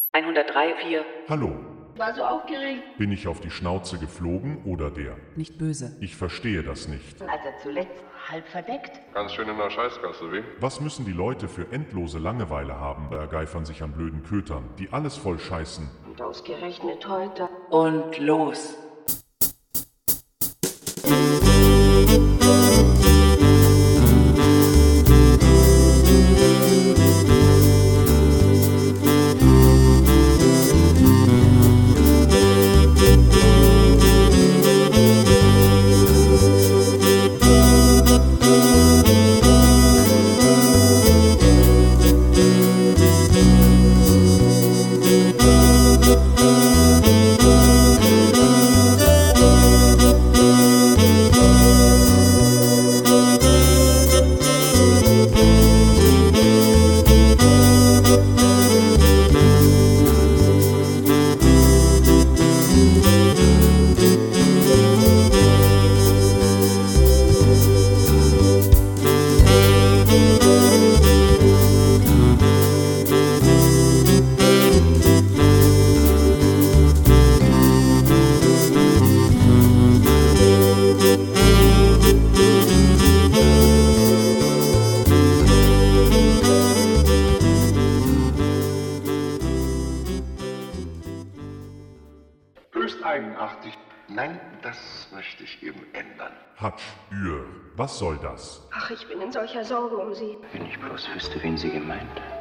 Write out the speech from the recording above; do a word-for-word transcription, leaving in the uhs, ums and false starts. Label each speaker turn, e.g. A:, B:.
A: hundertdrei Komma vier.
B: Hallo.
C: War so aufgeregt.
B: Bin ich auf die Schnauze geflogen oder der?
D: Nicht böse.
B: Ich verstehe das nicht.
C: Als er zuletzt halb verdeckt.
E: Ganz schön in der Scheißgasse, wie?
B: Was müssen die Leute für endlose Langeweile haben, ergeifern sich an blöden Kötern, die alles voll scheißen.
C: Und ausgerechnet heute.
A: Und los.
E: Höchst eigenartig. Nein, das möchte ich eben ändern.
B: Hatsch, Ür, was soll das?
C: Ach, ich bin in solcher Sorge um Sie.
F: Wenn ich bloß wüsste, wen sie gemeint hat.